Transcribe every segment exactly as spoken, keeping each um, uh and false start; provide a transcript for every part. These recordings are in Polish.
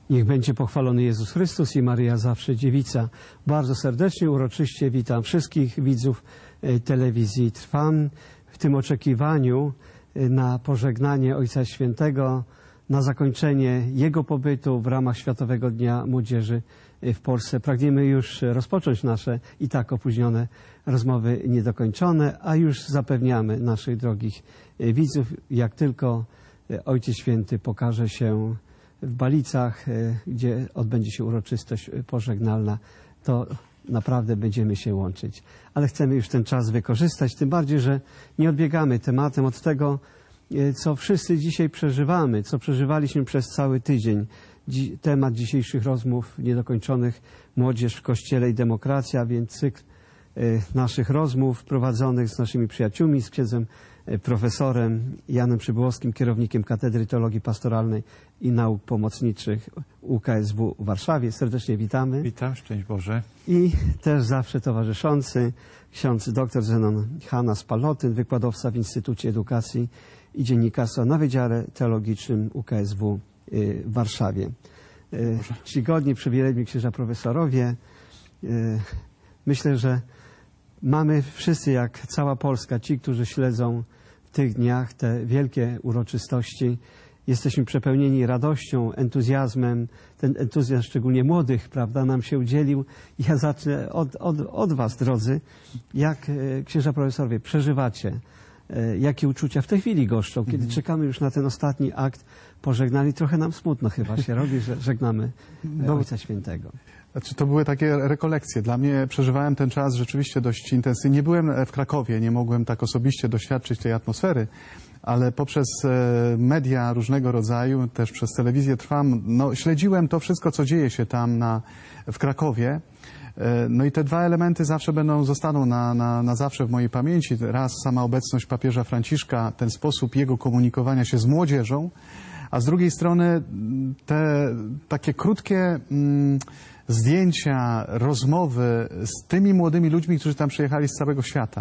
Niech będzie pochwalony Jezus Chrystus i Maryja zawsze dziewica. Bardzo serdecznie, uroczyście witam wszystkich widzów telewizji Trwam w tym oczekiwaniu na pożegnanie Ojca Świętego, na zakończenie jego pobytu w ramach Światowego Dnia Młodzieży w Polsce. Pragniemy już rozpocząć nasze i tak opóźnione rozmowy niedokończone, a już zapewniamy naszych drogich widzów, jak tylko Ojciec Święty pokaże się w Balicach, gdzie odbędzie się uroczystość pożegnalna, to naprawdę będziemy się łączyć. Ale chcemy już ten czas wykorzystać, tym bardziej, że nie odbiegamy tematem od tego, co wszyscy dzisiaj przeżywamy, co przeżywaliśmy przez cały tydzień. Dzi- temat dzisiejszych rozmów niedokończonych, młodzież w Kościele i demokracja, więc cykl y, naszych rozmów prowadzonych z naszymi przyjaciółmi, z księdzem y, profesorem Janem Przybyłowskim, kierownikiem Katedry Teologii Pastoralnej i Nauk Pomocniczych U K S W w Warszawie. Serdecznie witamy. Witam, szczęść Boże. I też zawsze towarzyszący ksiądz dr Zenon Hanas-Palotyn, wykładowca w Instytucie Edukacji i Dziennikarstwa na Wydziale Teologicznym U K S W w Warszawie. Czcigodni, przywilejdni księża profesorowie, myślę, że mamy wszyscy, jak cała Polska, ci, którzy śledzą w tych dniach te wielkie uroczystości, jesteśmy przepełnieni radością, entuzjazmem. Ten entuzjazm szczególnie młodych, prawda, nam się udzielił. Ja zacznę od, od, od was, drodzy. Jak księża profesorowie przeżywacie, jakie uczucia w tej chwili goszczą, kiedy czekamy już na ten ostatni akt pożegnali? Trochę nam smutno chyba się robi, że żegnamy Ojca Świętego. Znaczy, to były takie rekolekcje. Dla mnie przeżywałem ten czas rzeczywiście dość intensywnie. Nie byłem w Krakowie, nie mogłem tak osobiście doświadczyć tej atmosfery, ale poprzez media różnego rodzaju, też przez telewizję Trwam, no, śledziłem to wszystko, co dzieje się tam na, w Krakowie. No i te dwa elementy zawsze będą, zostaną na, na, na zawsze w mojej pamięci. Raz sama obecność papieża Franciszka, ten sposób jego komunikowania się z młodzieżą, a z drugiej strony te takie krótkie mm, zdjęcia, rozmowy z tymi młodymi ludźmi, którzy tam przyjechali z całego świata.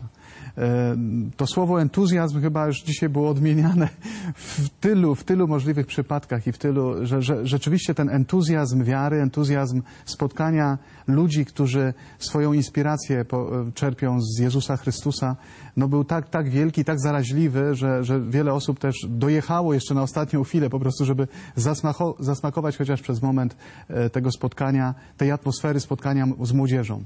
To słowo entuzjazm chyba już dzisiaj było odmieniane w tylu, w tylu możliwych przypadkach i w tylu, że, że rzeczywiście ten entuzjazm wiary, entuzjazm spotkania ludzi, którzy swoją inspirację po, czerpią z Jezusa Chrystusa, no był tak, tak wielki, tak zaraźliwy, że, że wiele osób też dojechało jeszcze na ostatnią chwilę po prostu, żeby zasmako, zasmakować chociaż przez moment tego spotkania, tej atmosfery spotkania z młodzieżą.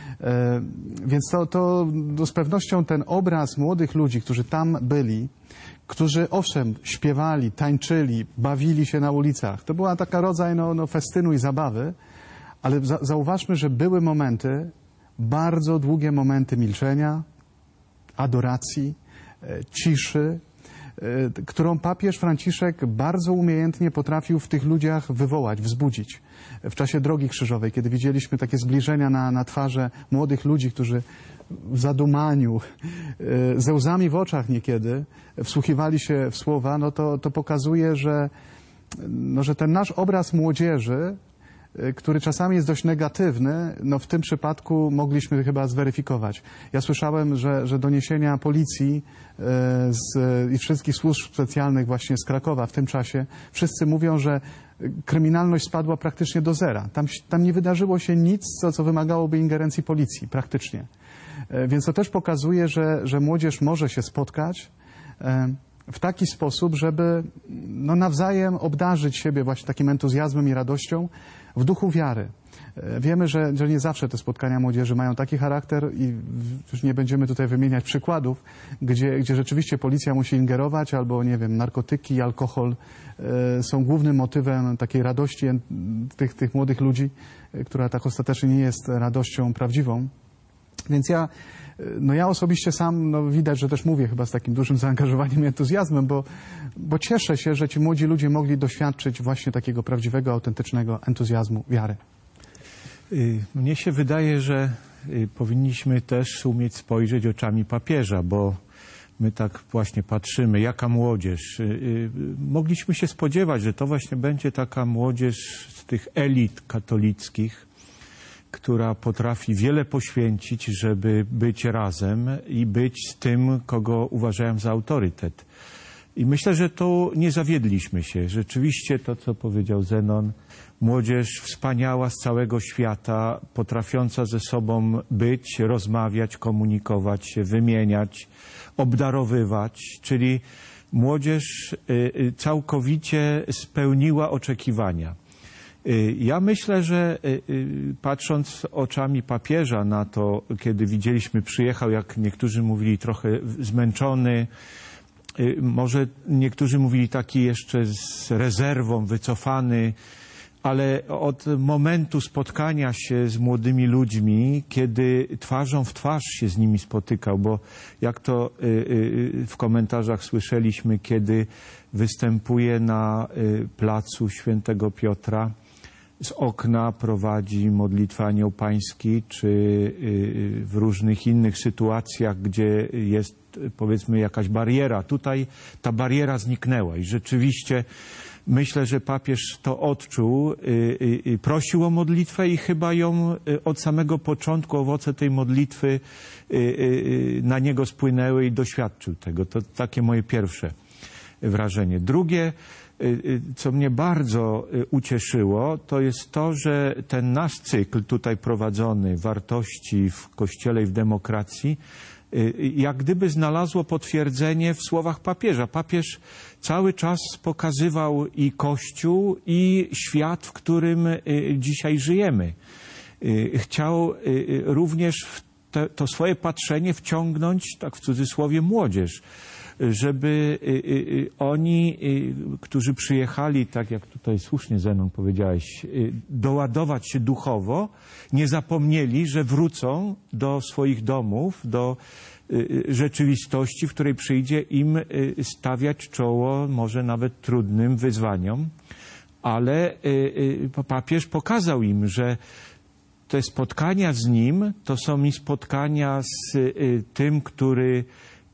Więc to, to, to z pewnością ten obraz młodych ludzi, którzy tam byli, którzy owszem śpiewali, tańczyli, bawili się na ulicach. To była taka rodzaj no, no, festynu i zabawy, ale za, zauważmy, że były momenty, bardzo długie momenty milczenia, adoracji, e, ciszy, e, którą papież Franciszek bardzo umiejętnie potrafił w tych ludziach wywołać, wzbudzić. W czasie Drogi Krzyżowej, kiedy widzieliśmy takie zbliżenia na, na twarze młodych ludzi, którzy w zadumaniu, ze łzami w oczach niekiedy wsłuchiwali się w słowa, no to, to pokazuje, że, no, że ten nasz obraz młodzieży, który czasami jest dość negatywny, no w tym przypadku mogliśmy chyba zweryfikować. Ja słyszałem, że, że doniesienia policji z, i wszystkich służb specjalnych właśnie z Krakowa w tym czasie, wszyscy mówią, że kryminalność spadła praktycznie do zera. Tam, tam nie wydarzyło się nic, co, co wymagałoby ingerencji policji, praktycznie. Więc to też pokazuje, że, że młodzież może się spotkać w taki sposób, żeby no, nawzajem obdarzyć siebie właśnie takim entuzjazmem i radością w duchu wiary. Wiemy, że, że nie zawsze te spotkania młodzieży mają taki charakter i już nie będziemy tutaj wymieniać przykładów, gdzie, gdzie rzeczywiście policja musi ingerować albo, nie wiem, narkotyki, alkohol e, są głównym motywem takiej radości tych, tych młodych ludzi, która tak ostatecznie nie jest radością prawdziwą. Więc ja, no ja osobiście sam, no widać, że też mówię chyba z takim dużym zaangażowaniem i entuzjazmem, bo, bo cieszę się, że ci młodzi ludzie mogli doświadczyć właśnie takiego prawdziwego, autentycznego entuzjazmu wiary. Mnie się wydaje, że powinniśmy też umieć spojrzeć oczami papieża, bo my tak właśnie patrzymy, jaka młodzież. Mogliśmy się spodziewać, że to właśnie będzie taka młodzież z tych elit katolickich, która potrafi wiele poświęcić, żeby być razem i być z tym, kogo uważają za autorytet. I myślę, że tu nie zawiedliśmy się. Rzeczywiście to, co powiedział Zenon, młodzież wspaniała z całego świata, potrafiąca ze sobą być, rozmawiać, komunikować się, wymieniać, obdarowywać, czyli młodzież całkowicie spełniła oczekiwania. Ja myślę, że patrząc oczami papieża na to, kiedy widzieliśmy, przyjechał, jak niektórzy mówili, trochę zmęczony, może niektórzy mówili taki jeszcze z rezerwą, wycofany, ale od momentu spotkania się z młodymi ludźmi, kiedy twarzą w twarz się z nimi spotykał, bo jak to w komentarzach słyszeliśmy, kiedy występuje na placu Świętego Piotra, z okna prowadzi modlitwę Anioł Pański, czy w różnych innych sytuacjach, gdzie jest, powiedzmy, jakaś bariera. Tutaj ta bariera zniknęła i rzeczywiście myślę, że papież to odczuł, prosił o modlitwę i chyba ją od samego początku, owoce tej modlitwy na niego spłynęły i doświadczył tego. To takie moje pierwsze wrażenie. Drugie, co mnie bardzo ucieszyło, to jest to, że ten nasz cykl tutaj prowadzony, wartości w Kościele i w demokracji, jak gdyby znalazło potwierdzenie w słowach papieża. Papież cały czas pokazywał i Kościół, i świat, w którym dzisiaj żyjemy. Chciał również w te, to swoje patrzenie wciągnąć, tak w cudzysłowie, młodzież, żeby oni, którzy przyjechali, tak jak tutaj słusznie Zenon powiedziałeś, doładować się duchowo, nie zapomnieli, że wrócą do swoich domów, do rzeczywistości, w której przyjdzie im stawiać czoło może nawet trudnym wyzwaniom, ale papież pokazał im, że te spotkania z nim to są i spotkania z tym, który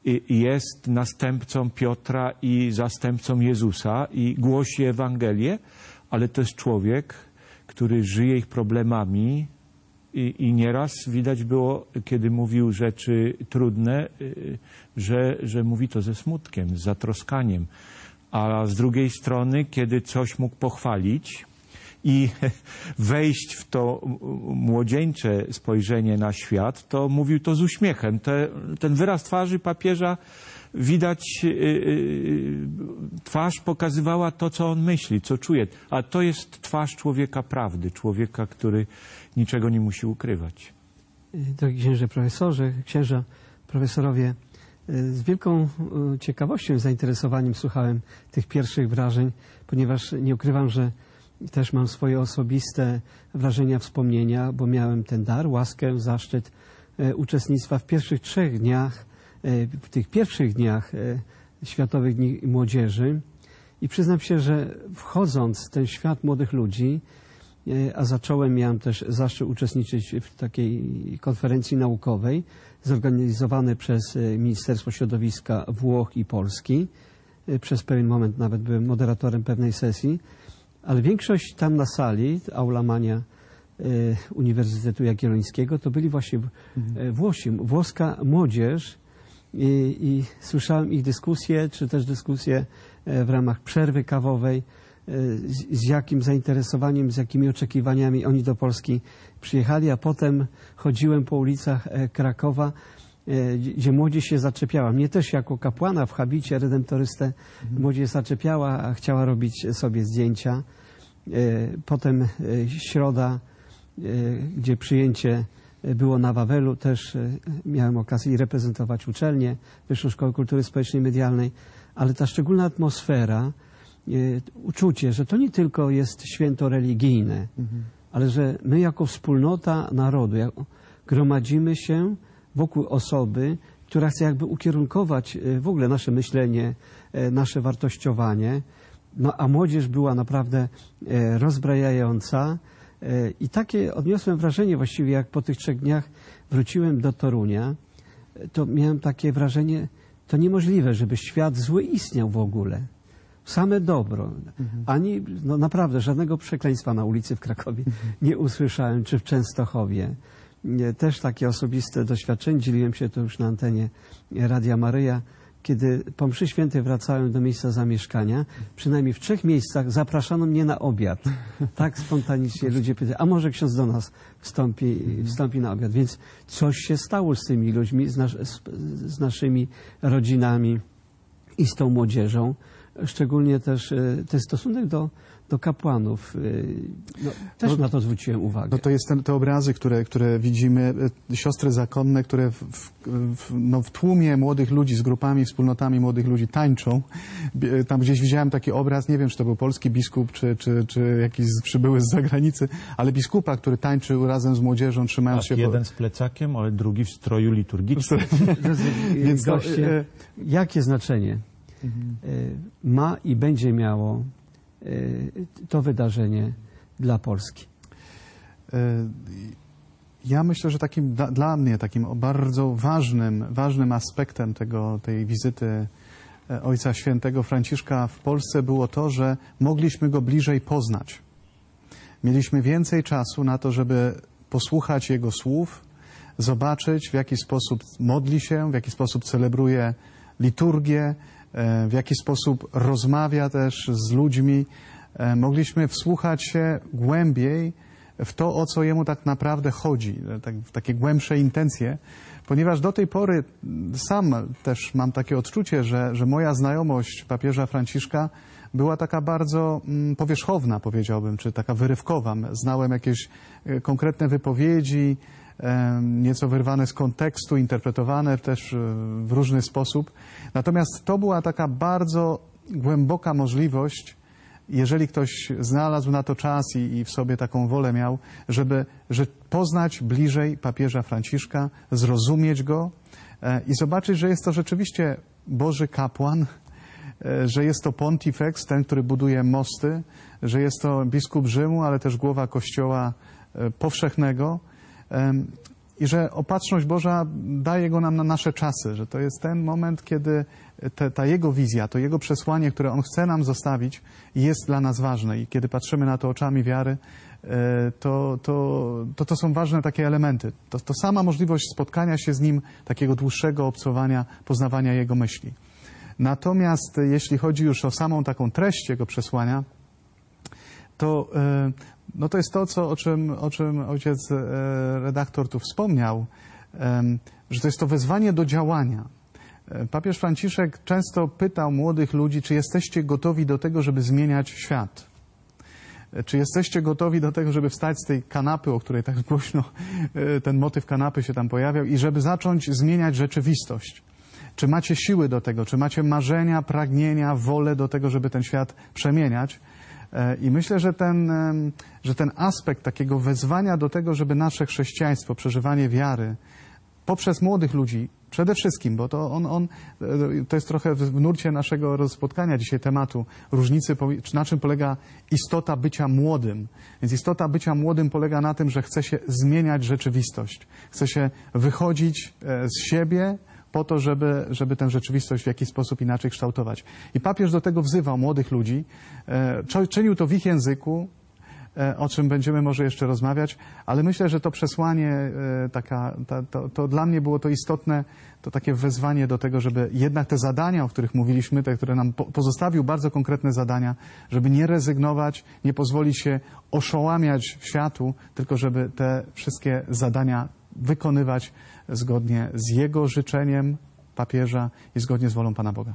jest następcą Piotra i zastępcą Jezusa i głosi Ewangelię, ale to jest człowiek, który żyje ich problemami i, i nieraz widać było, kiedy mówił rzeczy trudne, że, że mówi to ze smutkiem, z zatroskaniem. A z drugiej strony, kiedy coś mógł pochwalić i wejść w to młodzieńcze spojrzenie na świat, to mówił to z uśmiechem. Te, ten wyraz twarzy papieża, widać, yy, yy, twarz pokazywała to, co on myśli, co czuje. A to jest twarz człowieka prawdy, człowieka, który niczego nie musi ukrywać. Drogi księże profesorze, księża profesorowie, z wielką ciekawością i zainteresowaniem słuchałem tych pierwszych wrażeń, ponieważ nie ukrywam, że też mam swoje osobiste wrażenia, wspomnienia, bo miałem ten dar, łaskę, zaszczyt uczestnictwa w pierwszych trzech dniach, w tych pierwszych dniach Światowych Dni Młodzieży. I przyznam się, że wchodząc w ten świat młodych ludzi, a zacząłem, miałem też zaszczyt uczestniczyć w takiej konferencji naukowej zorganizowanej przez Ministerstwo Środowiska Włoch i Polski. Przez pewien moment nawet byłem moderatorem pewnej sesji, ale większość tam na sali, Aula Magna Uniwersytetu Jagiellońskiego, to byli właśnie Włosi, włoska młodzież i, i słyszałem ich dyskusje, czy też dyskusje w ramach przerwy kawowej, z, z jakim zainteresowaniem, z jakimi oczekiwaniami oni do Polski przyjechali, a potem chodziłem po ulicach Krakowa, gdzie młodzież się zaczepiała. Mnie też jako kapłana w habicie redemptorystę młodzież zaczepiała, a chciała robić sobie zdjęcia. Potem środa, gdzie przyjęcie było na Wawelu, też miałem okazję reprezentować uczelnię, Wyższą Szkołę Kultury Społecznej i Medialnej, ale ta szczególna atmosfera, uczucie, że to nie tylko jest święto religijne, mhm. ale że my jako wspólnota narodu gromadzimy się wokół osoby, która chce jakby ukierunkować w ogóle nasze myślenie, nasze wartościowanie. No, a młodzież była naprawdę rozbrajająca i takie odniosłem wrażenie właściwie, jak po tych trzech dniach wróciłem do Torunia, to miałem takie wrażenie, to niemożliwe, żeby świat zły istniał w ogóle. Same dobro. Mhm. Ani, no naprawdę, żadnego przekleństwa na ulicy w Krakowie mhm. nie usłyszałem, czy w Częstochowie. Też takie osobiste doświadczenie, dzieliłem się to już na antenie Radia Maryja, kiedy po mszy świętej wracałem do miejsca zamieszkania, przynajmniej w trzech miejscach zapraszano mnie na obiad. Tak spontanicznie ludzie pytają, a może ksiądz do nas wstąpi, wstąpi na obiad. Więc coś się stało z tymi ludźmi, z, nas, z, z naszymi rodzinami i z tą młodzieżą. Szczególnie też ten stosunek do, do kapłanów. No, też no, na to zwróciłem uwagę. No to jest ten, te obrazy, które, które widzimy, siostry zakonne, które w, w, no w tłumie młodych ludzi, z grupami, wspólnotami młodych ludzi tańczą. Tam gdzieś widziałem taki obraz, nie wiem, czy to był polski biskup, czy, czy, czy jakiś przybyły z zagranicy, ale biskupa, który tańczył razem z młodzieżą, trzymając tak, się... jeden po... z plecakiem, ale drugi w stroju liturgicznym. Więc goście, jakie znaczenie ma i będzie miało to wydarzenie dla Polski? Ja myślę, że takim dla, dla mnie takim bardzo ważnym, ważnym aspektem tego, tej wizyty Ojca Świętego Franciszka w Polsce było to, że mogliśmy go bliżej poznać. Mieliśmy więcej czasu na to, żeby posłuchać jego słów, zobaczyć, w jaki sposób modli się, w jaki sposób celebruje liturgię, w jaki sposób rozmawia też z ludźmi. Mogliśmy wsłuchać się głębiej w to, o co jemu tak naprawdę chodzi, tak, w takie głębsze intencje, ponieważ do tej pory sam też mam takie odczucie, że, że moja znajomość papieża Franciszka była taka bardzo mm, powierzchowna, powiedziałbym, czy taka wyrywkowa. Znałem jakieś konkretne wypowiedzi, nieco wyrwane z kontekstu, interpretowane też w różny sposób. Natomiast to była taka bardzo głęboka możliwość, jeżeli ktoś znalazł na to czas i, i w sobie taką wolę miał, żeby, żeby poznać bliżej papieża Franciszka, zrozumieć go e, i zobaczyć, że jest to rzeczywiście Boży kapłan, e, że jest to pontifex, ten, który buduje mosty, że jest to biskup Rzymu, ale też głowa Kościoła e, powszechnego, i że opatrzność Boża daje go nam na nasze czasy, że to jest ten moment, kiedy te, ta jego wizja, to jego przesłanie, które on chce nam zostawić, jest dla nas ważne. I kiedy patrzymy na to oczami wiary, to to, to, to są ważne takie elementy. To, to sama możliwość spotkania się z nim, takiego dłuższego obcowania, poznawania jego myśli. Natomiast jeśli chodzi już o samą taką treść jego przesłania, to no to jest to, co, o, czym, o czym ojciec redaktor tu wspomniał, że to jest to wezwanie do działania. Papież Franciszek często pytał młodych ludzi, czy jesteście gotowi do tego, żeby zmieniać świat? Czy jesteście gotowi do tego, żeby wstać z tej kanapy, o której tak głośno ten motyw kanapy się tam pojawiał, i żeby zacząć zmieniać rzeczywistość? Czy macie siły do tego? Czy macie marzenia, pragnienia, wolę do tego, żeby ten świat przemieniać? I myślę, że ten, że ten aspekt takiego wezwania do tego, żeby nasze chrześcijaństwo, przeżywanie wiary poprzez młodych ludzi, przede wszystkim, bo to on, on to jest trochę w nurcie naszego spotkania dzisiaj tematu różnicy, na czym polega istota bycia młodym. Więc istota bycia młodym polega na tym, że chce się zmieniać rzeczywistość. Chce się wychodzić z siebie po to, żeby, żeby tę rzeczywistość w jakiś sposób inaczej kształtować. I papież do tego wzywał młodych ludzi, e, czynił to w ich języku, e, o czym będziemy może jeszcze rozmawiać, ale myślę, że to przesłanie, e, taka, ta, to, to dla mnie było to istotne, to takie wezwanie do tego, żeby jednak te zadania, o których mówiliśmy, te, które nam po, pozostawił, bardzo konkretne zadania, żeby nie rezygnować, nie pozwolić się oszołamiać światu, tylko żeby te wszystkie zadania wykonywać zgodnie z jego życzeniem papieża i zgodnie z wolą Pana Boga.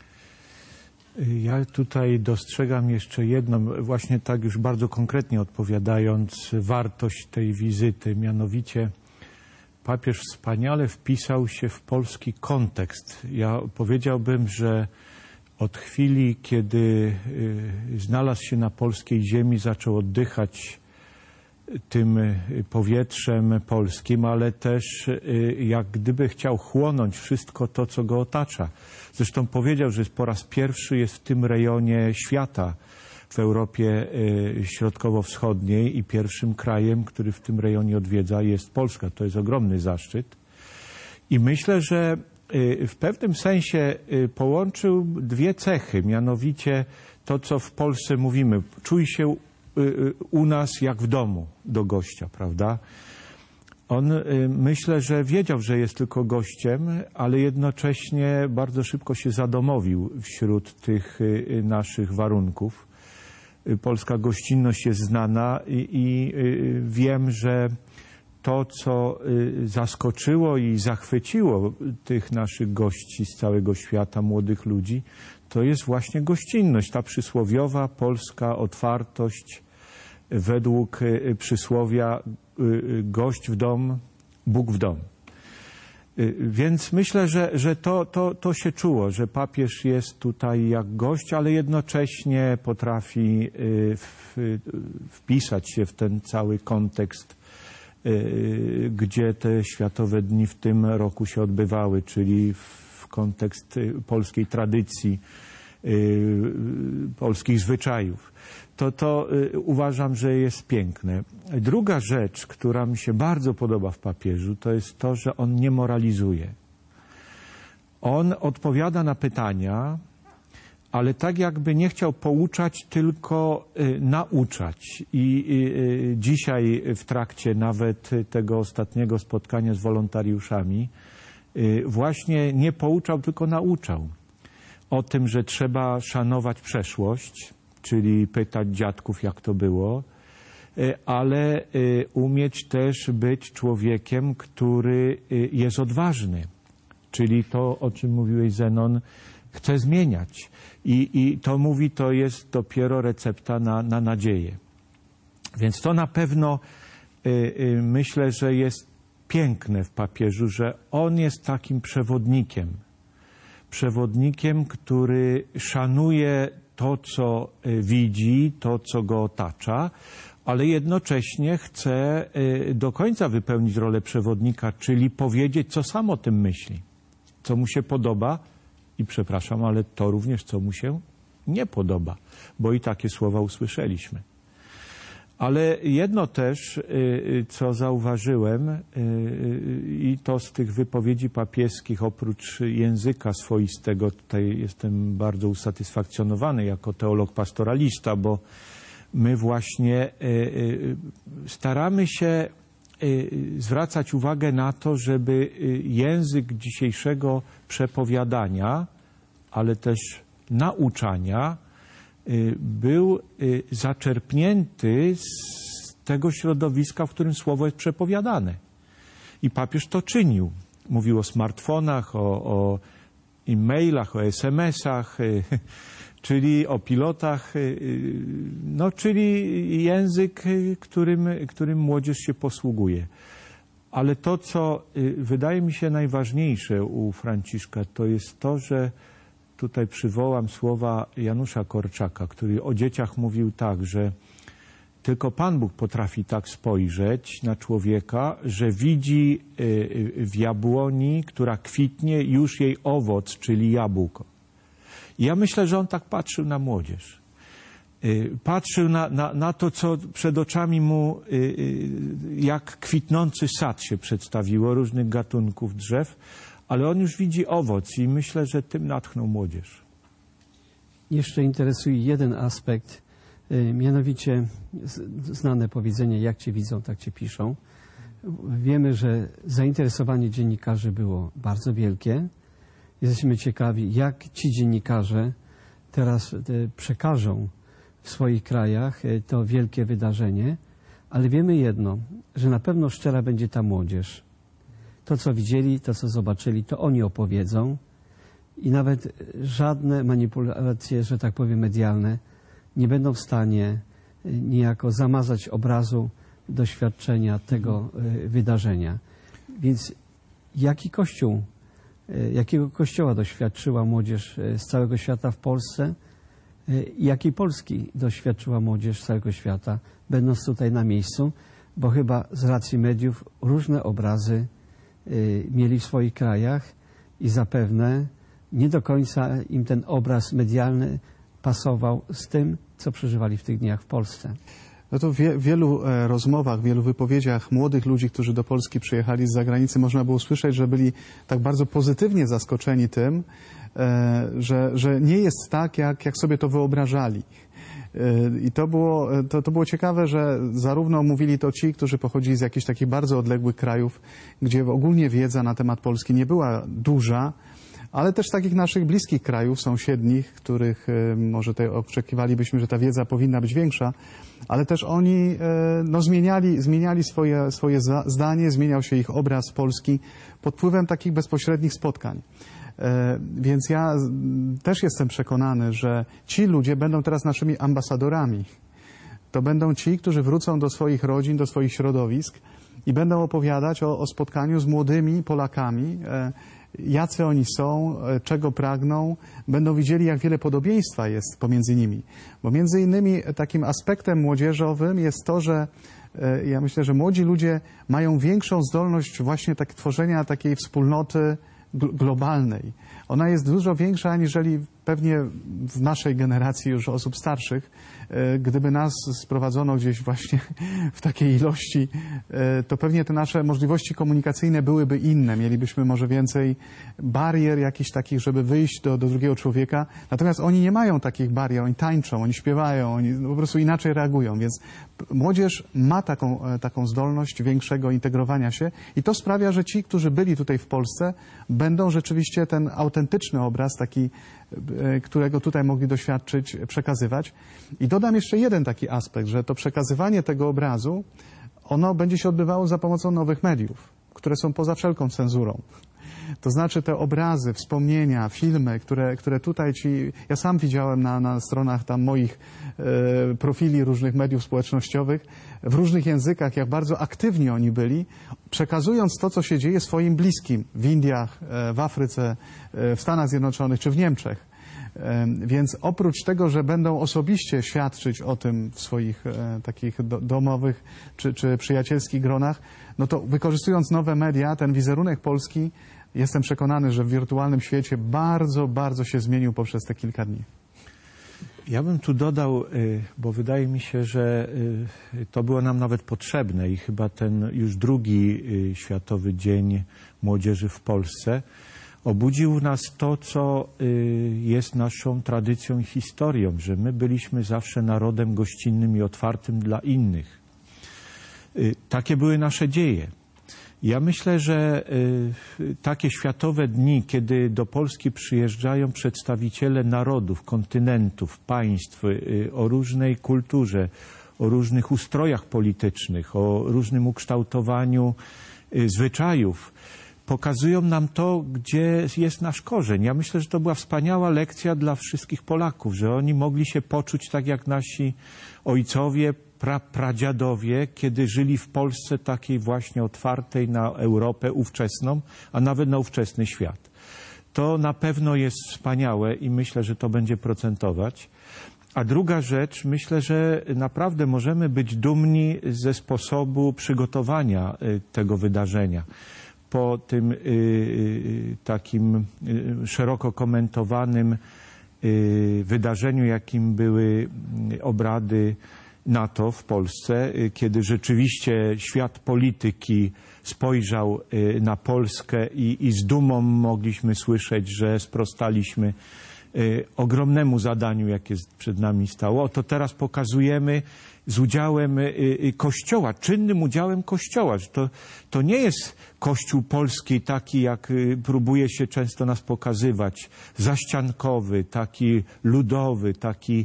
Ja tutaj dostrzegam jeszcze jedno, właśnie tak już bardzo konkretnie odpowiadając, wartość tej wizyty, mianowicie papież wspaniale wpisał się w polski kontekst. Ja powiedziałbym, że od chwili, kiedy znalazł się na polskiej ziemi, zaczął oddychać tym powietrzem polskim, ale też jak gdyby chciał chłonąć wszystko to, co go otacza. Zresztą powiedział, że po raz pierwszy jest w tym rejonie świata, w Europie Środkowo-Wschodniej, i pierwszym krajem, który w tym rejonie odwiedza, jest Polska. To jest ogromny zaszczyt. I myślę, że w pewnym sensie połączył dwie cechy, mianowicie to, co w Polsce mówimy. Czuj się u nas jak w domu do gościa, prawda? On y, myślę, że wiedział, że jest tylko gościem, ale jednocześnie bardzo szybko się zadomowił wśród tych y, naszych warunków. Y, polska gościnność jest znana i, i y, wiem, że to, co y, zaskoczyło i zachwyciło tych naszych gości z całego świata, młodych ludzi, to jest właśnie gościnność, ta przysłowiowa polska otwartość według y, przysłowia y, gość w dom, Bóg w dom. Y, więc myślę, że, że to, to, to się czuło, że papież jest tutaj jak gość, ale jednocześnie potrafi y, w, wpisać się w ten cały kontekst, y, gdzie te Światowe Dni w tym roku się odbywały, czyli w kontekst polskiej tradycji, y, polskich zwyczajów. To, to y, uważam, że jest piękne. Druga rzecz, która mi się bardzo podoba w papieżu, to jest to, że on nie moralizuje. On odpowiada na pytania, ale tak jakby nie chciał pouczać, tylko y, nauczać. I y, y, dzisiaj w trakcie nawet tego ostatniego spotkania z wolontariuszami y, właśnie nie pouczał, tylko nauczał o tym, że trzeba szanować przeszłość, czyli pytać dziadków, jak to było, ale umieć też być człowiekiem, który jest odważny. Czyli to, o czym mówiłeś, Zenon, chce zmieniać. I, i to mówi, to jest dopiero recepta na, na nadzieję. Więc to na pewno myślę, że jest piękne w papieżu, że on jest takim przewodnikiem. Przewodnikiem, który szanuje to, co widzi, to, co go otacza, ale jednocześnie chce do końca wypełnić rolę przewodnika, czyli powiedzieć, co sam o tym myśli, co mu się podoba i przepraszam, ale to również, co mu się nie podoba, bo i takie słowa usłyszeliśmy. Ale jedno też, co zauważyłem, i to z tych wypowiedzi papieskich, oprócz języka swoistego, tutaj jestem bardzo usatysfakcjonowany jako teolog pastoralista, bo my właśnie staramy się zwracać uwagę na to, żeby język dzisiejszego przepowiadania, ale też nauczania był zaczerpnięty z tego środowiska, w którym słowo jest przepowiadane. I papież to czynił. Mówił o smartfonach, o, o e-mailach, o es em esach, czyli o pilotach, no, czyli język, którym, którym młodzież się posługuje. Ale to, co wydaje mi się najważniejsze u Franciszka, to jest to, że tutaj przywołam słowa Janusza Korczaka, który o dzieciach mówił tak, że tylko Pan Bóg potrafi tak spojrzeć na człowieka, że widzi w jabłoni, która kwitnie, już jej owoc, czyli jabłko. I ja myślę, że on tak patrzył na młodzież. Patrzył na, na, na to, co przed oczami mu jak kwitnący sad się przedstawiło, różnych gatunków drzew, ale on już widzi owoc i myślę, że tym natchnął młodzież. Jeszcze interesuje jeden aspekt, mianowicie znane powiedzenie, jak cię widzą, tak cię piszą. Wiemy, że zainteresowanie dziennikarzy było bardzo wielkie. Jesteśmy ciekawi, jak ci dziennikarze teraz przekażą w swoich krajach to wielkie wydarzenie, ale wiemy jedno, że na pewno szczera będzie ta młodzież. To, co widzieli, to, co zobaczyli, to oni opowiedzą i nawet żadne manipulacje, że tak powiem, medialne nie będą w stanie niejako zamazać obrazu doświadczenia tego wydarzenia. Więc jaki Kościół, jakiego Kościoła doświadczyła młodzież z całego świata w Polsce i jakiej Polski doświadczyła młodzież z całego świata, będąc tutaj na miejscu, bo chyba z racji mediów różne obrazy mieli w swoich krajach i zapewne nie do końca im ten obraz medialny pasował z tym, co przeżywali w tych dniach w Polsce. No to w wie, wielu e, rozmowach, w wielu wypowiedziach młodych ludzi, którzy do Polski przyjechali z zagranicy, można było słyszeć, że byli tak bardzo pozytywnie zaskoczeni tym, e, że, że nie jest tak, jak, jak sobie to wyobrażali. I to było, to, to było ciekawe, że zarówno mówili to ci, którzy pochodzili z jakichś takich bardzo odległych krajów, gdzie ogólnie wiedza na temat Polski nie była duża, ale też takich naszych bliskich krajów, sąsiednich, których może tutaj oczekiwalibyśmy, że ta wiedza powinna być większa, ale też oni no, zmieniali, zmieniali swoje, swoje zdanie, zmieniał się ich obraz Polski pod wpływem takich bezpośrednich spotkań. Więc ja też jestem przekonany, że ci ludzie będą teraz naszymi ambasadorami. To będą ci, którzy wrócą do swoich rodzin, do swoich środowisk i będą opowiadać o, o spotkaniu z młodymi Polakami, jacy oni są, czego pragną, będą widzieli, jak wiele podobieństwa jest pomiędzy nimi. Bo między innymi takim aspektem młodzieżowym jest to, że ja myślę, że młodzi ludzie mają większą zdolność właśnie tak tworzenia takiej wspólnoty globalnej. Ona jest dużo większa, aniżeli pewnie w naszej generacji już osób starszych. Gdyby nas sprowadzono gdzieś właśnie w takiej ilości, to pewnie te nasze możliwości komunikacyjne byłyby inne. Mielibyśmy może więcej barier jakichś takich, żeby wyjść do, do drugiego człowieka. Natomiast oni nie mają takich barier. Oni tańczą, oni śpiewają, oni po prostu inaczej reagują. Więc młodzież ma taką, taką zdolność większego integrowania się i to sprawia, że ci, którzy byli tutaj w Polsce, będą rzeczywiście ten autentyczny obraz, taki, którego tutaj mogli doświadczyć, przekazywać. I dodam jeszcze jeden taki aspekt, że to przekazywanie tego obrazu, ono będzie się odbywało za pomocą nowych mediów, które są poza wszelką cenzurą. To znaczy te obrazy, wspomnienia, filmy, które, które tutaj ci... Ja sam widziałem na, na stronach tam moich e, profili różnych mediów społecznościowych, w różnych językach, jak bardzo aktywni oni byli, przekazując to, co się dzieje swoim bliskim w Indiach, e, w Afryce, e, w Stanach Zjednoczonych czy w Niemczech. E, więc oprócz tego, że będą osobiście świadczyć o tym w swoich e, takich do, domowych czy, czy przyjacielskich gronach, no to wykorzystując nowe media, ten wizerunek Polski, jestem przekonany, że w wirtualnym świecie bardzo, bardzo się zmienił poprzez te kilka dni. Ja bym tu dodał, bo wydaje mi się, że to było nam nawet potrzebne i chyba ten już drugi Światowy Dzień Młodzieży w Polsce obudził w nas to, co jest naszą tradycją i historią, że my byliśmy zawsze narodem gościnnym i otwartym dla innych. Takie były nasze dzieje. Ja myślę, że y, takie światowe dni, kiedy do Polski przyjeżdżają przedstawiciele narodów, kontynentów, państw y, o różnej kulturze, o różnych ustrojach politycznych, o różnym ukształtowaniu y, zwyczajów, pokazują nam to, gdzie jest nasz korzeń. Ja myślę, że to była wspaniała lekcja dla wszystkich Polaków, że oni mogli się poczuć tak jak nasi ojcowie, pra, pradziadowie, kiedy żyli w Polsce takiej właśnie otwartej na Europę ówczesną, a nawet na ówczesny świat. To na pewno jest wspaniałe i myślę, że to będzie procentować. A druga rzecz, myślę, że naprawdę możemy być dumni ze sposobu przygotowania tego wydarzenia. Po tym y, takim y, szeroko komentowanym y, wydarzeniu, jakim były obrady NATO w Polsce, y, kiedy rzeczywiście świat polityki spojrzał y, na Polskę i, i z dumą mogliśmy słyszeć, że sprostaliśmy y, ogromnemu zadaniu, jakie przed nami stało. Oto teraz pokazujemy z udziałem Kościoła, czynnym udziałem Kościoła. To, to nie jest Kościół polski taki, jak próbuje się często nas pokazywać, zaściankowy, taki ludowy, taki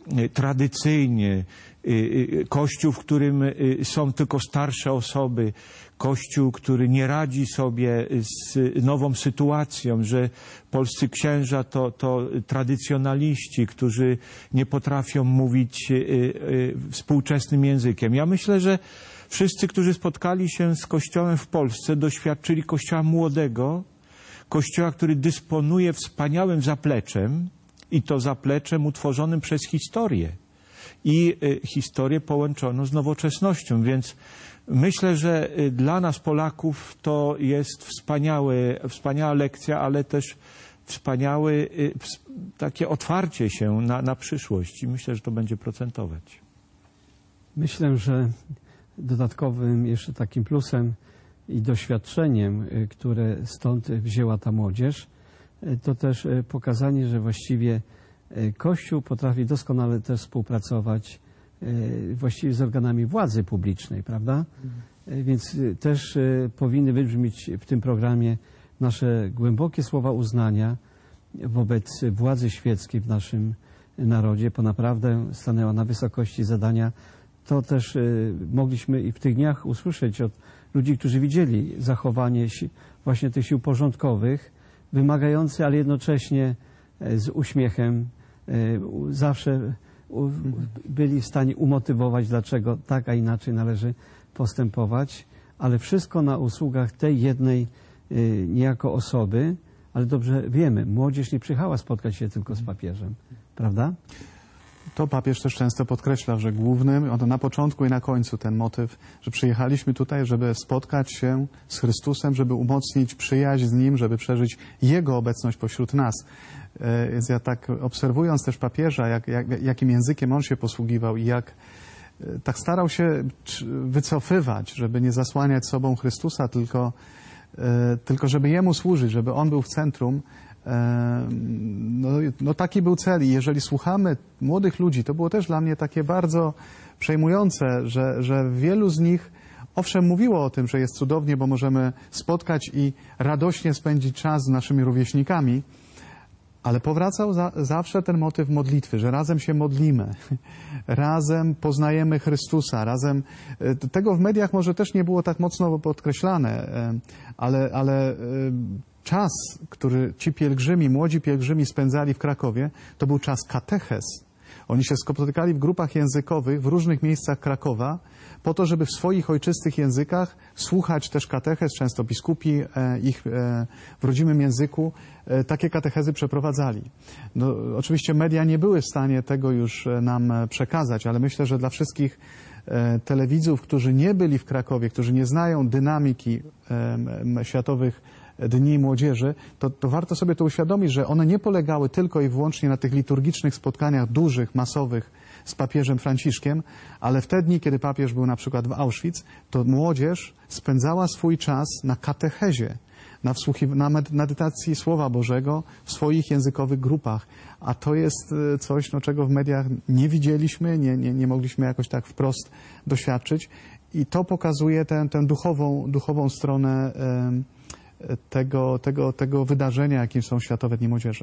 tradycyjny. Kościół, w którym są tylko starsze osoby. Kościół, który nie radzi sobie z nową sytuacją, że polscy księża to, to tradycjonaliści, którzy nie potrafią mówić współczesnym językiem. Ja myślę, że wszyscy, którzy spotkali się z Kościołem w Polsce, doświadczyli Kościoła młodego, Kościoła, który dysponuje wspaniałym zapleczem i to zapleczem utworzonym przez historię. I historię połączoną z nowoczesnością, więc myślę, że dla nas Polaków to jest wspaniały, wspaniała lekcja, ale też wspaniałe takie otwarcie się na, na przyszłość i myślę, że to będzie procentować. Myślę, że dodatkowym jeszcze takim plusem i doświadczeniem, które stąd wzięła ta młodzież, to też pokazanie, że właściwie Kościół potrafi doskonale też współpracować właściwie z organami władzy publicznej, prawda? Więc też powinny wybrzmieć w tym programie nasze głębokie słowa uznania wobec władzy świeckiej w naszym narodzie, bo naprawdę stanęła na wysokości zadania. To też mogliśmy i w tych dniach usłyszeć od ludzi, którzy widzieli zachowanie właśnie tych sił porządkowych, wymagające, ale jednocześnie z uśmiechem, zawsze byli w stanie umotywować, dlaczego tak, a inaczej należy postępować, ale wszystko na usługach tej jednej niejako osoby, ale dobrze wiemy, młodzież nie przyjechała spotkać się tylko z papieżem, prawda? To papież też często podkreślał, że głównym, on na początku i na końcu ten motyw, że przyjechaliśmy tutaj, żeby spotkać się z Chrystusem, żeby umocnić przyjaźń z Nim, żeby przeżyć Jego obecność pośród nas. Więc ja tak obserwując też papieża, jak, jak, jakim językiem on się posługiwał i jak tak starał się wycofywać, żeby nie zasłaniać sobą Chrystusa, tylko, tylko żeby Jemu służyć, żeby On był w centrum. No, no taki był cel i jeżeli słuchamy młodych ludzi, to było też dla mnie takie bardzo przejmujące, że, że wielu z nich owszem mówiło o tym, że jest cudownie, bo możemy spotkać i radośnie spędzić czas z naszymi rówieśnikami, ale powracał za, zawsze ten motyw modlitwy, że razem się modlimy, razem poznajemy Chrystusa, razem... Tego w mediach może też nie było tak mocno podkreślane, ale, ale czas, który ci pielgrzymi, młodzi pielgrzymi spędzali w Krakowie, to był czas katechez. Oni się spotykali w grupach językowych w różnych miejscach Krakowa po to, żeby w swoich ojczystych językach słuchać też katechez, często biskupi ich w rodzimym języku takie katechezy przeprowadzali. No, oczywiście media nie były w stanie tego już nam przekazać, ale myślę, że dla wszystkich telewidzów, którzy nie byli w Krakowie, którzy nie znają dynamiki światowych Dni Młodzieży, to, to warto sobie to uświadomić, że one nie polegały tylko i wyłącznie na tych liturgicznych spotkaniach dużych, masowych z papieżem Franciszkiem, ale w te dni, kiedy papież był na przykład w Auschwitz, to młodzież spędzała swój czas na katechezie, na, wsłuchiw- na medytacji Słowa Bożego w swoich językowych grupach. A to jest coś, no, czego w mediach nie widzieliśmy, nie, nie, nie mogliśmy jakoś tak wprost doświadczyć. I to pokazuje tę, tę duchową, duchową stronę e, Tego, tego, tego wydarzenia, jakim są Światowe Dni Młodzieży.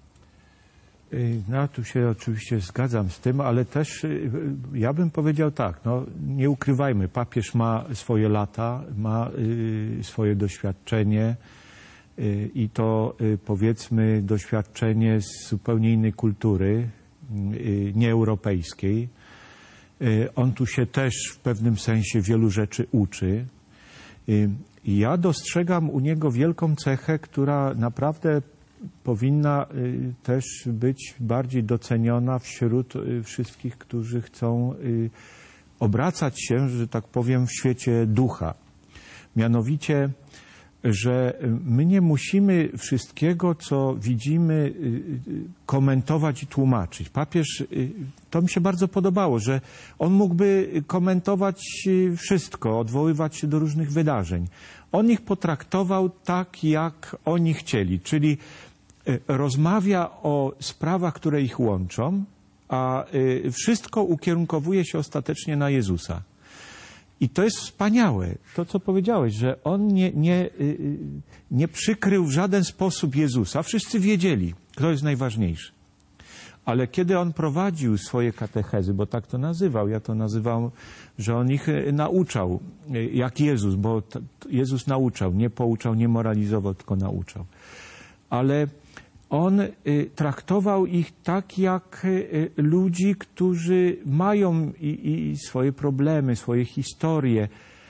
No, tu się oczywiście zgadzam z tym, ale też ja bym powiedział tak, no, nie ukrywajmy, papież ma swoje lata, ma y, swoje doświadczenie y, i to y, powiedzmy doświadczenie z zupełnie innej kultury, y, nieeuropejskiej. Y, on tu się też w pewnym sensie wielu rzeczy uczy. Y, I ja dostrzegam u niego wielką cechę, która naprawdę powinna y, też być bardziej doceniona wśród y, wszystkich, którzy chcą y, obracać się, że tak powiem, w świecie ducha. Mianowicie, że my nie musimy wszystkiego, co widzimy, y, y, komentować i tłumaczyć. Papież, y, to mi się bardzo podobało, że on mógłby komentować wszystko, odwoływać się do różnych wydarzeń. On ich potraktował tak, jak oni chcieli, czyli rozmawia o sprawach, które ich łączą, a wszystko ukierunkowuje się ostatecznie na Jezusa. I to jest wspaniałe, to co powiedziałeś, że on nie, nie, nie przykrył w żaden sposób Jezusa. Wszyscy wiedzieli, kto jest najważniejszy. Ale kiedy on prowadził swoje katechezy, bo tak to nazywał, ja to nazywam, że on ich nauczał, jak Jezus, bo Jezus nauczał, nie pouczał, nie moralizował, tylko nauczał. Ale on traktował ich tak, jak ludzi, którzy mają i, i swoje problemy, swoje historie.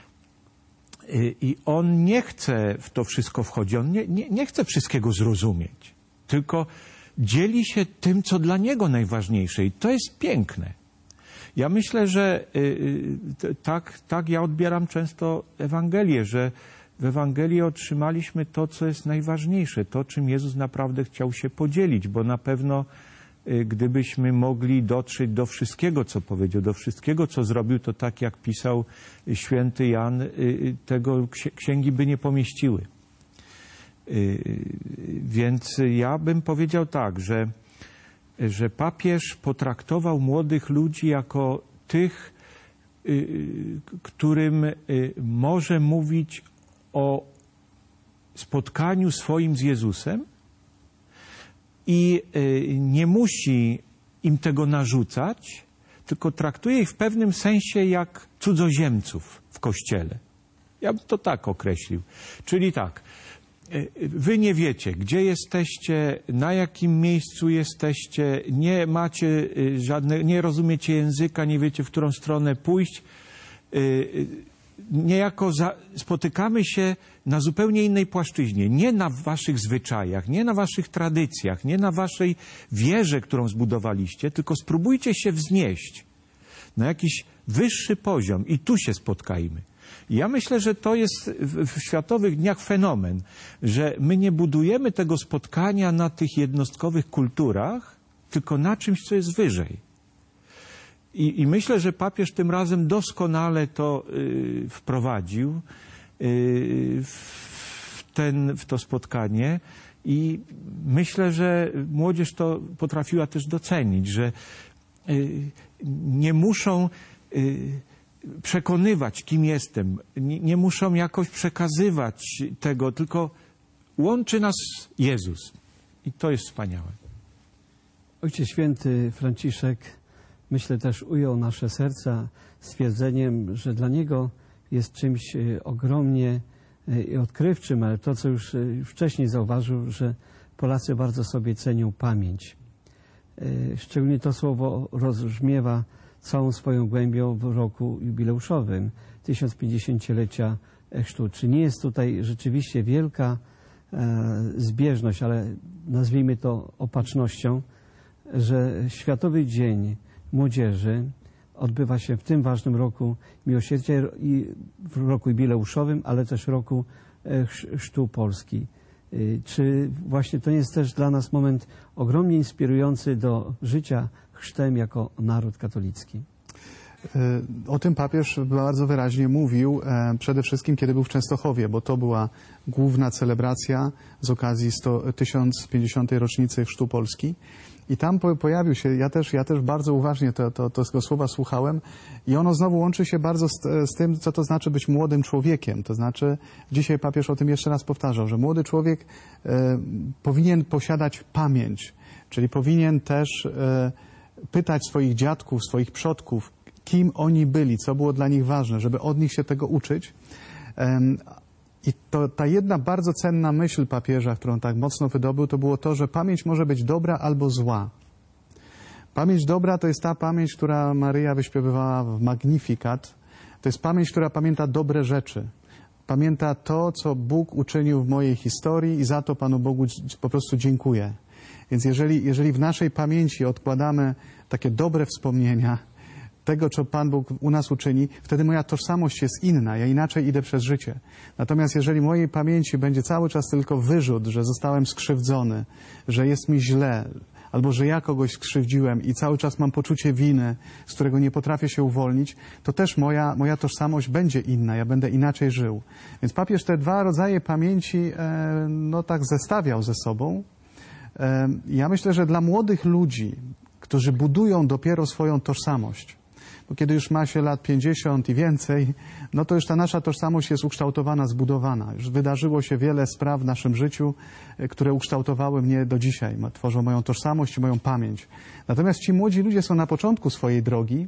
I on nie chce w to wszystko wchodzić, on nie, nie, nie chce wszystkiego zrozumieć, tylko dzieli się tym, co dla niego najważniejsze i to jest piękne. Ja myślę, że y, tak, tak ja odbieram często Ewangelię, że w Ewangelii otrzymaliśmy to, co jest najważniejsze, to, czym Jezus naprawdę chciał się podzielić, bo na pewno y, gdybyśmy mogli dotrzeć do wszystkiego, co powiedział, do wszystkiego, co zrobił, to tak jak pisał święty Jan, y, tego księgi by nie pomieściły. Więc ja bym powiedział tak, że że papież potraktował młodych ludzi jako tych, którym może mówić o spotkaniu swoim z Jezusem i nie musi im tego narzucać, tylko traktuje ich w pewnym sensie jak cudzoziemców w Kościele. Ja bym to tak określił. Czyli tak, wy nie wiecie, gdzie jesteście, na jakim miejscu jesteście, nie macie żadne, nie rozumiecie języka, nie wiecie, w którą stronę pójść. Niejako za, spotykamy się na zupełnie innej płaszczyźnie. Nie na waszych zwyczajach, nie na waszych tradycjach, nie na waszej wierze, którą zbudowaliście, tylko spróbujcie się wznieść na jakiś wyższy poziom i tu się spotkajmy. I ja myślę, że to jest w, w Światowych Dniach fenomen, że my nie budujemy tego spotkania na tych jednostkowych kulturach, tylko na czymś, co jest wyżej. I, I myślę, że papież tym razem doskonale to y, wprowadził y, w, ten, w to spotkanie i myślę, że młodzież to potrafiła też docenić, że y, nie muszą y, przekonywać, kim jestem, nie, nie muszą jakoś przekazywać tego, tylko łączy nas Jezus. I to jest wspaniałe. Ojciec Święty Franciszek, myślę, też ujął nasze serca stwierdzeniem, że dla niego jest czymś ogromnie odkrywczym, ale to, co już wcześniej zauważył, że Polacy bardzo sobie cenią pamięć. Szczególnie to słowo rozbrzmiewa całą swoją głębią w roku jubileuszowym, tysiąc pięćdziesięciolecia chrztu. Czy nie jest tutaj rzeczywiście wielka zbieżność, ale nazwijmy to opatrznością, że Światowy Dzień Młodzieży odbywa się w tym ważnym roku miłosierdzia i w roku jubileuszowym, ale też w roku chrztu Polski. Czy właśnie to nie jest też dla nas moment ogromnie inspirujący do życia chrztem jako naród katolicki? O tym papież bardzo wyraźnie mówił, przede wszystkim kiedy był w Częstochowie, bo to była główna celebracja z okazji tysiąc pięćdziesiątej rocznicy chrztu Polski. I tam pojawił się, ja też, ja też bardzo uważnie to, to, to tego słowa słuchałem i ono znowu łączy się bardzo z, z tym, co to znaczy być młodym człowiekiem. To znaczy, dzisiaj papież o tym jeszcze raz powtarzał, że młody człowiek e, powinien posiadać pamięć, czyli powinien też e, pytać swoich dziadków, swoich przodków, kim oni byli, co było dla nich ważne, żeby od nich się tego uczyć. E, I to, ta jedna bardzo cenna myśl papieża, którą tak mocno wydobył, to było to, że pamięć może być dobra albo zła. Pamięć dobra to jest ta pamięć, która Maryja wyśpiewywała w Magnificat. To jest pamięć, która pamięta dobre rzeczy. Pamięta to, co Bóg uczynił w mojej historii i za to Panu Bogu po prostu dziękuję. Więc jeżeli, jeżeli w naszej pamięci odkładamy takie dobre wspomnienia, tego, co Pan Bóg u nas uczyni, wtedy moja tożsamość jest inna, ja inaczej idę przez życie. Natomiast jeżeli w mojej pamięci będzie cały czas tylko wyrzut, że zostałem skrzywdzony, że jest mi źle, albo że ja kogoś skrzywdziłem i cały czas mam poczucie winy, z którego nie potrafię się uwolnić, to też moja, moja tożsamość będzie inna, ja będę inaczej żył. Więc papież te dwa rodzaje pamięci e, no tak zestawiał ze sobą. E, ja myślę, że dla młodych ludzi, którzy budują dopiero swoją tożsamość, bo kiedy już ma się lat pięćdziesiąt i więcej, no to już ta nasza tożsamość jest ukształtowana, zbudowana. Już wydarzyło się wiele spraw w naszym życiu, które ukształtowały mnie do dzisiaj. Tworzą moją tożsamość i moją pamięć. Natomiast ci młodzi ludzie są na początku swojej drogi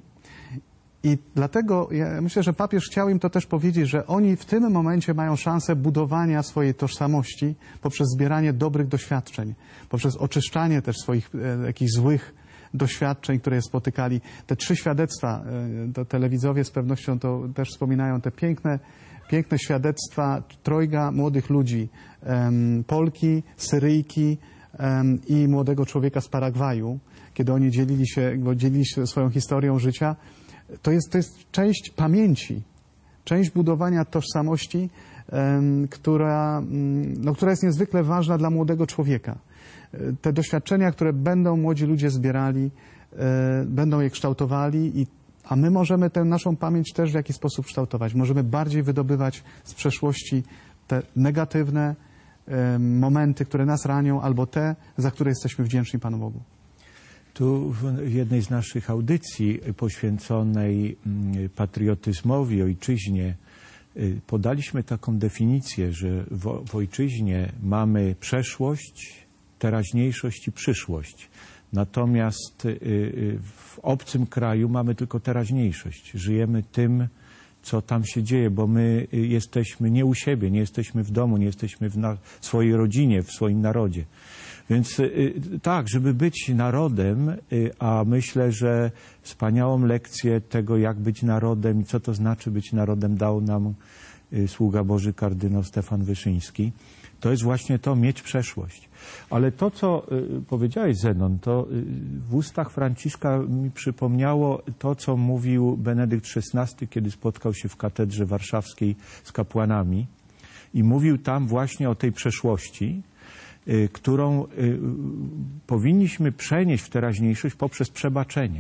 i dlatego ja myślę, że papież chciał im to też powiedzieć, że oni w tym momencie mają szansę budowania swojej tożsamości poprzez zbieranie dobrych doświadczeń, poprzez oczyszczanie też swoich e, jakichś złych doświadczeń, które spotykali. Te trzy świadectwa, to telewidzowie z pewnością to też wspominają, te piękne, piękne świadectwa trojga młodych ludzi, um, Polki, Syryjki um, i młodego człowieka z Paragwaju, kiedy oni dzielili się, dzielili się swoją historią życia. To jest, to jest część pamięci, część budowania tożsamości, um, która, no, która jest niezwykle ważna dla młodego człowieka. Te doświadczenia, które będą młodzi ludzie zbierali, e, będą je kształtowali, i, a my możemy tę naszą pamięć też w jakiś sposób kształtować. Możemy bardziej wydobywać z przeszłości te negatywne e, momenty, które nas ranią, albo te, za które jesteśmy wdzięczni Panu Bogu. Tu w jednej z naszych audycji poświęconej patriotyzmowi, ojczyźnie, podaliśmy taką definicję, że w, w ojczyźnie mamy przeszłość, teraźniejszość i przyszłość. Natomiast w obcym kraju mamy tylko teraźniejszość. Żyjemy tym, co tam się dzieje, bo my jesteśmy nie u siebie, nie jesteśmy w domu, nie jesteśmy w na, swojej rodzinie, w swoim narodzie. Więc tak, żeby być narodem, a myślę, że wspaniałą lekcję tego, jak być narodem i co to znaczy być narodem, dał nam sługa Boży kardynał Stefan Wyszyński. To jest właśnie to, mieć przeszłość. Ale to, co powiedziałeś, Zenon, to w ustach Franciszka mi przypomniało to, co mówił Benedykt szesnasty, kiedy spotkał się w katedrze warszawskiej z kapłanami i mówił tam właśnie o tej przeszłości, którą powinniśmy przenieść w teraźniejszość poprzez przebaczenie.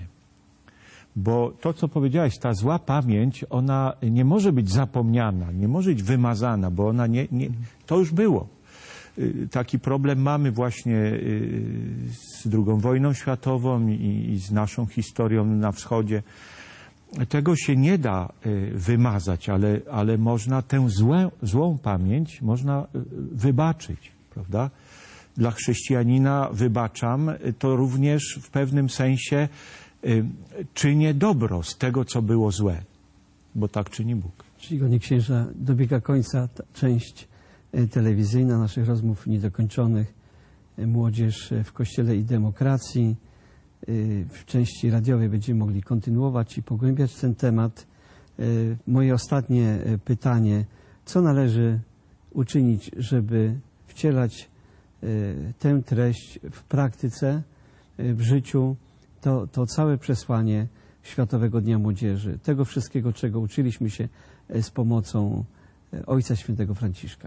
Bo to, co powiedziałeś, ta zła pamięć, ona nie może być zapomniana, nie może być wymazana, bo ona nie, nie to już było. Taki problem mamy właśnie z drugą wojną światową i, i z naszą historią na wschodzie. Tego się nie da wymazać, ale, ale można tę złę, złą pamięć można wybaczyć, prawda? Dla chrześcijanina wybaczam, to również w pewnym sensie czynię dobro z tego, co było złe, bo tak czyni Bóg. Czcigodni księża, dobiega końca ta część telewizyjna naszych rozmów niedokończonych. Młodzież w Kościele i demokracji. W części radiowej będziemy mogli kontynuować i pogłębiać ten temat. Moje ostatnie pytanie, co należy uczynić, żeby wcielać tę treść w praktyce, w życiu, to, to całe przesłanie Światowego Dnia Młodzieży, tego wszystkiego, czego uczyliśmy się z pomocą Ojca Świętego Franciszka.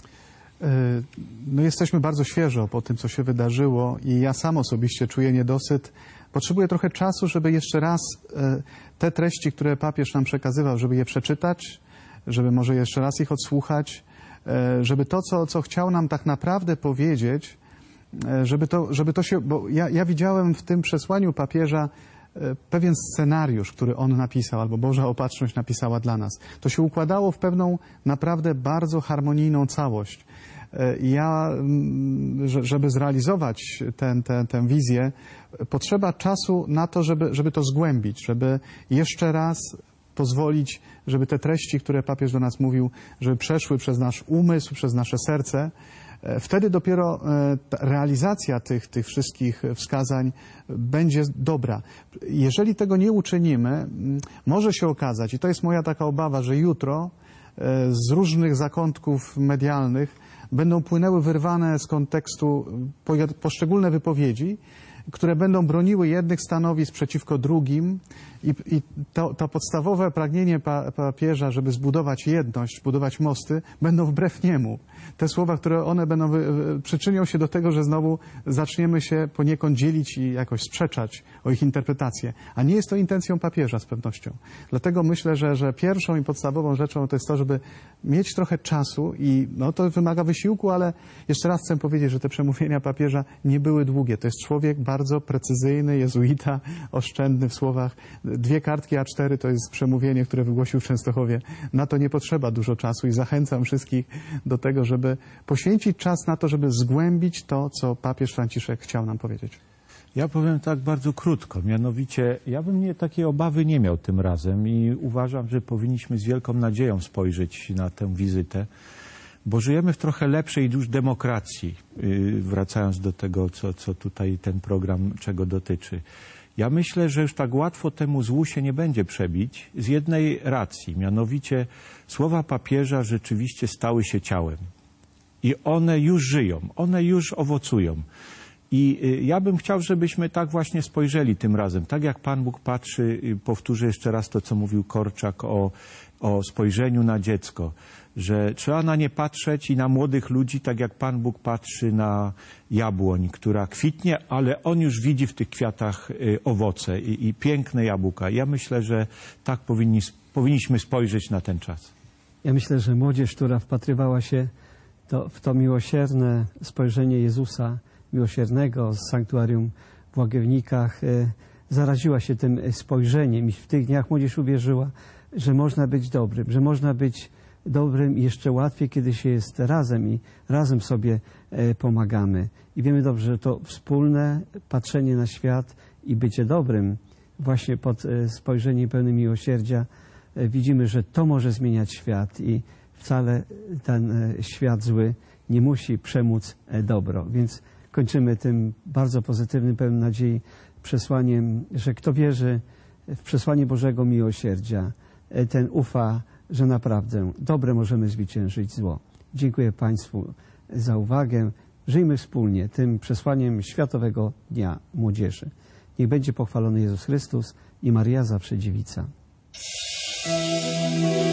No jesteśmy bardzo świeżo po tym, co się wydarzyło i ja sam osobiście czuję niedosyt. Potrzebuję trochę czasu, żeby jeszcze raz te treści, które papież nam przekazywał, żeby je przeczytać, żeby może jeszcze raz ich odsłuchać, żeby to, co, co chciał nam tak naprawdę powiedzieć, żeby to, żeby to się... Bo ja, ja widziałem w tym przesłaniu papieża pewien scenariusz, który on napisał, albo Boża Opatrzność napisała dla nas. To się układało w pewną naprawdę bardzo harmonijną całość. I ja, żeby zrealizować ten, ten, tę wizję, potrzeba czasu na to, żeby, żeby to zgłębić, żeby jeszcze raz pozwolić, żeby te treści, które papież do nas mówił, żeby przeszły przez nasz umysł, przez nasze serce. Wtedy dopiero realizacja tych, tych wszystkich wskazań będzie dobra. Jeżeli tego nie uczynimy, może się okazać, i to jest moja taka obawa, że jutro z różnych zakątków medialnych będą płynęły wyrwane z kontekstu poszczególne wypowiedzi, które będą broniły jednych stanowisk przeciwko drugim i, i to, to podstawowe pragnienie pa, papieża, żeby zbudować jedność, budować mosty, będą wbrew niemu. Te słowa, które one będą, wy, wy, przyczynią się do tego, że znowu zaczniemy się poniekąd dzielić i jakoś sprzeczać o ich interpretację. A nie jest to intencją papieża z pewnością. Dlatego myślę, że, że pierwszą i podstawową rzeczą to jest to, żeby mieć trochę czasu i no to wymaga wysiłku, ale jeszcze raz chcę powiedzieć, że te przemówienia papieża nie były długie. To jest człowiek bardzo precyzyjny, jezuita, oszczędny w słowach. Dwie kartki A cztery to jest przemówienie, które wygłosił w Częstochowie. Na to nie potrzeba dużo czasu i zachęcam wszystkich do tego, żeby poświęcić czas na to, żeby zgłębić to, co papież Franciszek chciał nam powiedzieć. Ja powiem tak bardzo krótko, mianowicie ja bym nie, takiej obawy nie miał tym razem i uważam, że powinniśmy z wielką nadzieją spojrzeć na tę wizytę, bo żyjemy w trochę lepszej już demokracji, yy, wracając do tego, co, co tutaj ten program czego dotyczy. Ja myślę, że już tak łatwo temu złu się nie będzie przebić z jednej racji, mianowicie słowa papieża rzeczywiście stały się ciałem i one już żyją, one już owocują. I ja bym chciał, żebyśmy tak właśnie spojrzeli tym razem. Tak jak Pan Bóg patrzy, powtórzę jeszcze raz to, co mówił Korczak o, o spojrzeniu na dziecko, że trzeba na nie patrzeć i na młodych ludzi, tak jak Pan Bóg patrzy na jabłoń, która kwitnie, ale On już widzi w tych kwiatach owoce i, i piękne jabłka. Ja myślę, że tak powinni, powinniśmy spojrzeć na ten czas. Ja myślę, że młodzież, która wpatrywała się to, w to miłosierne spojrzenie Jezusa, miłosiernego z sanktuarium w Łagiewnikach e, zaraziła się tym spojrzeniem i w tych dniach młodzież uwierzyła, że można być dobrym, że można być dobrym i jeszcze łatwiej, kiedy się jest razem i razem sobie e, pomagamy. I wiemy dobrze, że to wspólne patrzenie na świat i bycie dobrym właśnie pod e, spojrzeniem pełnym miłosierdzia e, widzimy, że to może zmieniać świat i wcale ten e, świat zły nie musi przemóc e, dobro. Więc kończymy tym bardzo pozytywnym, pełnym nadziei przesłaniem, że kto wierzy w przesłanie Bożego miłosierdzia, e, ten ufa, że naprawdę dobre możemy zwyciężyć zło. Dziękuję Państwu za uwagę. Żyjmy wspólnie tym przesłaniem Światowego Dnia Młodzieży. Niech będzie pochwalony Jezus Chrystus i Maria zawsze Dziewica.